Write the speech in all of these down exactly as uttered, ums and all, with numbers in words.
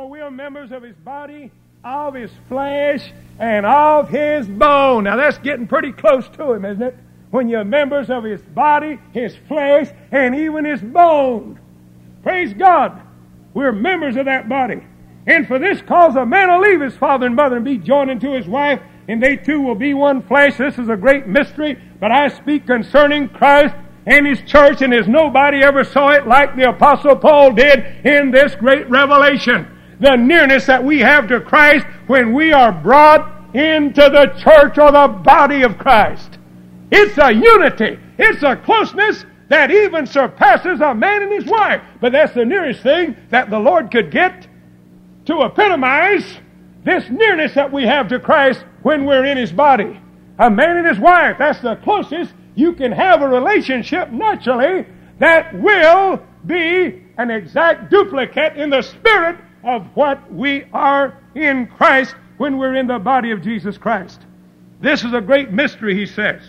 For we are members of His body, of His flesh, and of His bone. Now that's getting pretty close to Him, isn't it? When you're members of His body, His flesh, and even His bone. Praise God. We're members of that body. And for this cause a man will leave his father and mother and be joined unto his wife, and they two will be one flesh. This is a great mystery, but I speak concerning Christ and His church, and as nobody ever saw it like the Apostle Paul did in this great revelation. The nearness that we have to Christ when we are brought into the church or the body of Christ. It's a unity. It's a closeness that even surpasses a man and his wife. But that's the nearest thing that the Lord could get to epitomize this nearness that we have to Christ when we're in His body. A man and his wife, that's the closest you can have a relationship naturally that will be an exact duplicate in the spirit of what we are in Christ when we're in the body of Jesus Christ. This is a great mystery, he says.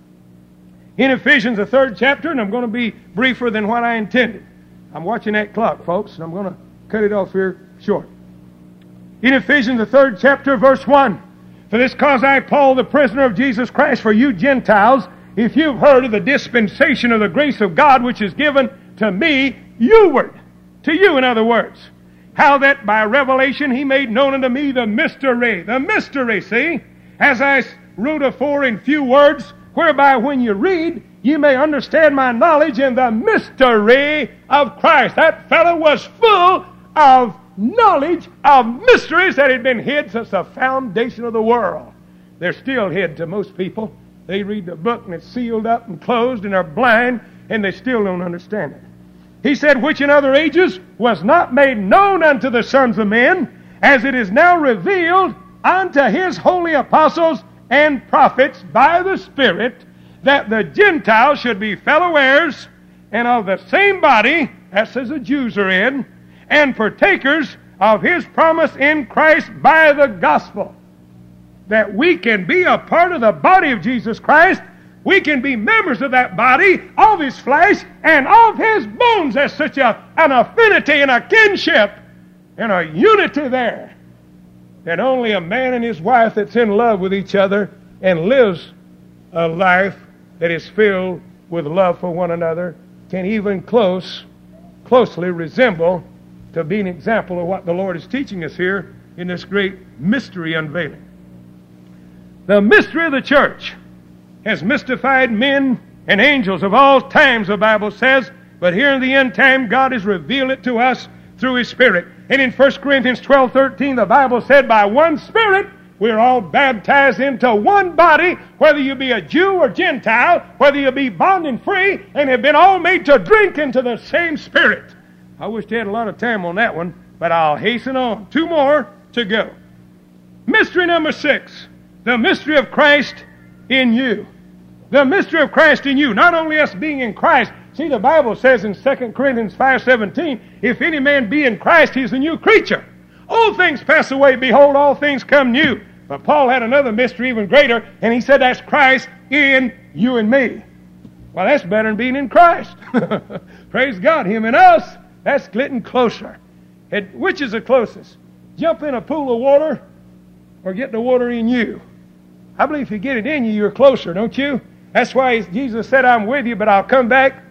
In Ephesians, the third chapter, and I'm going to be briefer than what I intended. I'm watching that clock, folks, and I'm going to cut it off here short. In Ephesians, the third chapter, verse one, for this cause I, Paul, the prisoner of Jesus Christ, for you Gentiles, if you've heard of the dispensation of the grace of God which is given to me, youward, to you in other words, how that by revelation He made known unto me the mystery, the mystery, see, as I wrote afore in few words, whereby when you read, you may understand my knowledge in the mystery of Christ. That fellow was full of knowledge of mysteries that had been hid since the foundation of the world. They're still hid to most people. They read the book and it's sealed up and closed and they're blind and they still don't understand it. He said, which in other ages was not made known unto the sons of men, as it is now revealed unto His holy apostles and prophets by the Spirit, that the Gentiles should be fellow heirs and of the same body, as the Jews are in, and partakers of His promise in Christ by the gospel. That we can be a part of the body of Jesus Christ. We can be members of that body, of His flesh, and of His bones. There's such a, an affinity and a kinship and a unity there that only a man and his wife that's in love with each other and lives a life that is filled with love for one another can even close, closely resemble to be an example of what the Lord is teaching us here in this great mystery unveiling. The mystery of the church has mystified men and angels of all times, the Bible says, but here in the end time, God has revealed it to us through His Spirit. And in First Corinthians twelve thirteen, the Bible said, by one Spirit, we're all baptized into one body, whether you be a Jew or Gentile, whether you be bond and free, and have been all made to drink into the same Spirit. I wish they had a lot of time on that one, but I'll hasten on. Two more to go. Mystery number six, the mystery of Christ in you. The mystery of Christ in you. Not only us being in Christ. See, the Bible says in Second Corinthians five seventeen, if any man be in Christ, he's a new creature. Old things pass away, behold, all things come new. But Paul had another mystery even greater, and he said that's Christ in you and me. Well, that's better than being in Christ. Praise God. Him and us, that's getting closer. And which is the closest? Jump in a pool of water or get the water in you? I believe if you get it in you, you're closer, don't you? That's why Jesus said, I'm with you, but I'll come back.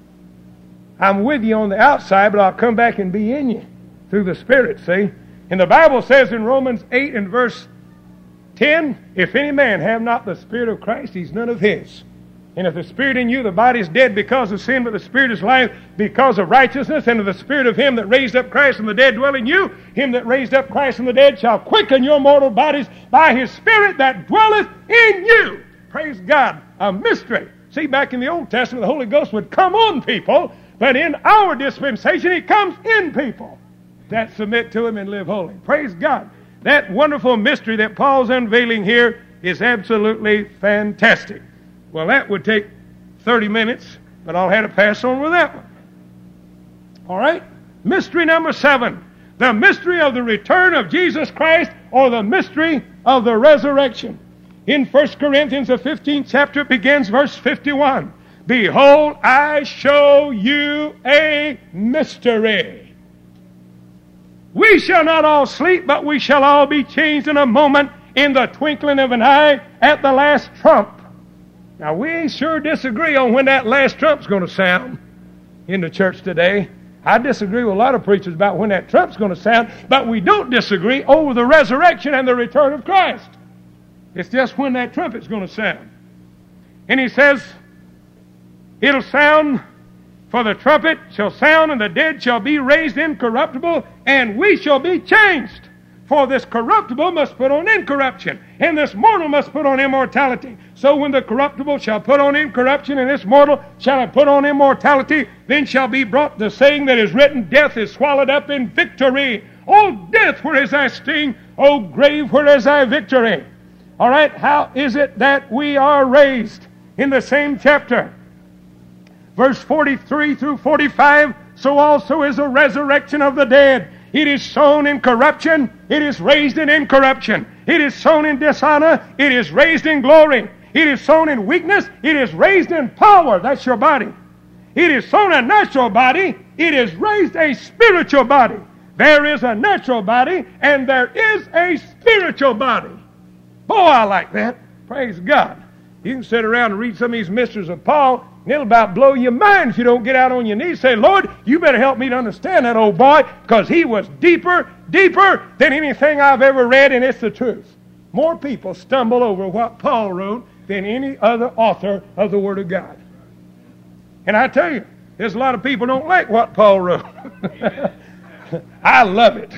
I'm with you on the outside, but I'll come back and be in you through the Spirit, see? And the Bible says in Romans eight and verse ten, if any man have not the Spirit of Christ, he's none of His. And if the Spirit in you, the body is dead because of sin, but the Spirit is life because of righteousness. And if the Spirit of Him that raised up Christ from the dead dwell in you, Him that raised up Christ from the dead shall quicken your mortal bodies by His Spirit that dwelleth in you. Praise God. A mystery. See, back in the Old Testament, the Holy Ghost would come on people, but in our dispensation, He comes in people that submit to Him and live holy. Praise God. That wonderful mystery that Paul's unveiling here is absolutely fantastic. Well, that would take thirty minutes, but I'll have to pass on with that one. All right? Mystery number seven. The mystery of the return of Jesus Christ, or the mystery of the resurrection. In First Corinthians, the fifteenth chapter, begins verse fifty-one. Behold, I show you a mystery. We shall not all sleep, but we shall all be changed in a moment, in the twinkling of an eye, at the last trump. Now, we sure disagree on when that last trump's going to sound in the church today. I disagree with a lot of preachers about when that trump's going to sound, but we don't disagree over the resurrection and the return of Christ. It's just when that trumpet's going to sound. And he says, it'll sound, for the trumpet shall sound, and the dead shall be raised incorruptible, and we shall be changed. For this corruptible must put on incorruption, and this mortal must put on immortality. So when the corruptible shall put on incorruption, and this mortal shall have put on immortality, then shall be brought the saying that is written, death is swallowed up in victory. O death, where is thy sting? O grave, where is thy victory? All right, how is it that we are raised? In the same chapter, verse forty-three through forty-five, so also is the resurrection of the dead. It is sown in corruption, it is raised in incorruption. It is sown in dishonor, it is raised in glory. It is sown in weakness, it is raised in power. That's your body. It is sown a natural body, it is raised a spiritual body. There is a natural body, and there is a spiritual body. Boy, I like that. Praise God. You can sit around and read some of these mysteries of Paul, and it'll about blow your mind if you don't get out on your knees and say, Lord, you better help me to understand that old boy, because he was deeper, deeper than anything I've ever read, and it's the truth. More people stumble over what Paul wrote than any other author of the Word of God. And I tell you, there's a lot of people don't like what Paul wrote. I love it.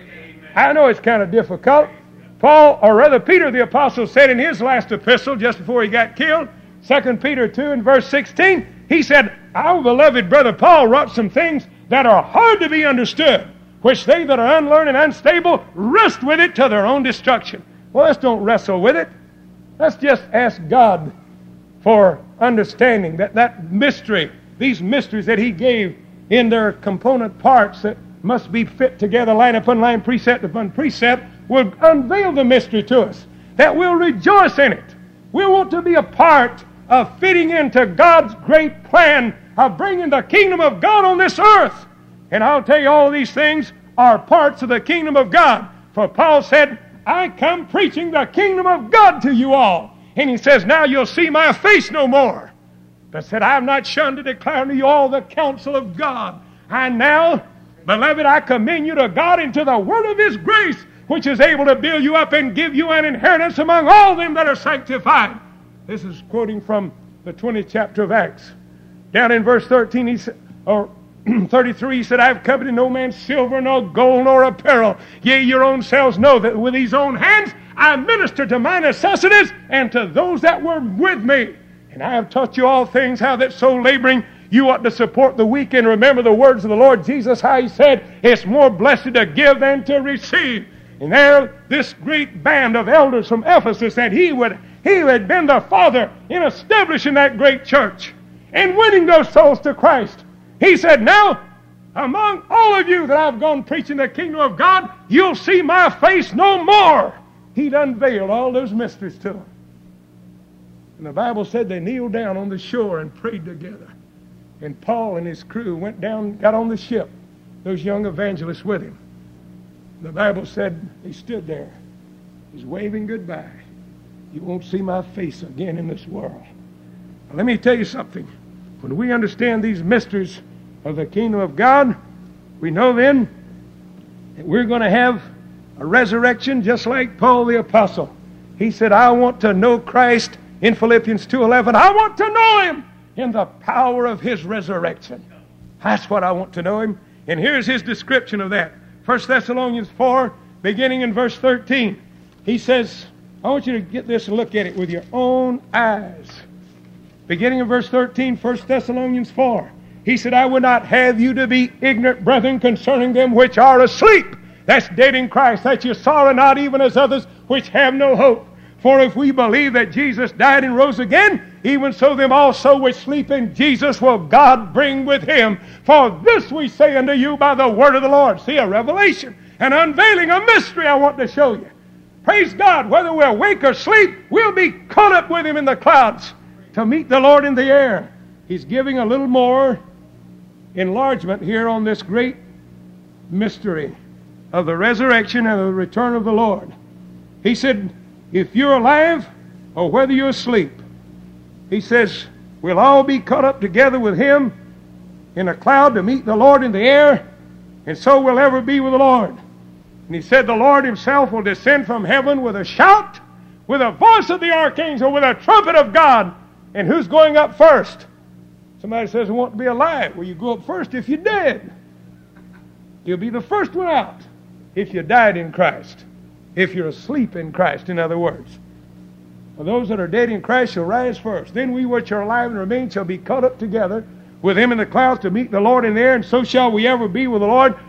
I know it's kind of difficult. Paul, or rather Peter the Apostle, said in his last epistle, just before he got killed, Second Peter two and verse sixteen, he said, our beloved brother Paul wrought some things that are hard to be understood, which they that are unlearned and unstable wrest with it to their own destruction. Well, let's don't wrestle with it. Let's just ask God for understanding that that mystery, these mysteries that he gave in their component parts that must be fit together, line upon line, precept upon precept, will unveil the mystery to us, that we'll rejoice in it. We want to be a part of fitting into God's great plan of bringing the kingdom of God on this earth. And I'll tell you, all of these things are parts of the kingdom of God. For Paul said, I come preaching the kingdom of God to you all. And he says, now you'll see my face no more. But said, I have not shunned to declare unto you all the counsel of God. And now, beloved, I commend you to God and to the word of his grace, which is able to build you up and give you an inheritance among all them that are sanctified. This is quoting from the twentieth chapter of Acts. Down in verse thirteen, he said, or thirty-three, he said, I have coveted no man's silver, nor gold, nor apparel. Yea, your own selves know that with these own hands I ministered to my necessities and to those that were with me. And I have taught you all things, how that so laboring you ought to support the weak, and remember the words of the Lord Jesus, how he said, it's more blessed to give than to receive. And there, this great band of elders from Ephesus said he would, he had been the father in establishing that great church and winning those souls to Christ. He said, now, among all of you that I've gone preaching the kingdom of God, you'll see my face no more. He'd unveiled all those mysteries to them. And the Bible said they kneeled down on the shore and prayed together. And Paul and his crew went down, got on the ship, those young evangelists with him. The Bible said he stood there. He's waving goodbye. You won't see my face again in this world. Now, let me tell you something. When we understand these mysteries of the kingdom of God, we know then that we're going to have a resurrection just like Paul the Apostle. He said, I want to know Christ in Philippians two eleven. I want to know him in the power of his resurrection. That's what I want to know him. And here's his description of that. First Thessalonians four, beginning in verse thirteen. He says, I want you to get this and look at it with your own eyes. Beginning in verse thirteen, First Thessalonians four. He said, I would not have you to be ignorant, brethren, concerning them which are asleep. That's dead in Christ, that you sorrow not even as others which have no hope. For if we believe that Jesus died and rose again, even so them also which sleep in Jesus will God bring with him. For this we say unto you by the word of the Lord. See, a revelation, an unveiling, a mystery I want to show you. Praise God, whether we're awake or asleep, we'll be caught up with him in the clouds to meet the Lord in the air. He's giving a little more enlargement here on this great mystery of the resurrection and of the return of the Lord. He said, if you're alive or whether you're asleep, he says, we'll all be caught up together with him in a cloud to meet the Lord in the air, and so we'll ever be with the Lord. And he said the Lord himself will descend from heaven with a shout, with a voice of the archangel, with a trumpet of God. And who's going up first? Somebody says, I want to be alive. Well, you go up first if you're dead. You'll be the first one out if you died in Christ. If you're asleep in Christ, in other words. For those that are dead in Christ shall rise first. Then we which are alive and remain shall be caught up together with him in the clouds to meet the Lord in the air, and so shall we ever be with the Lord.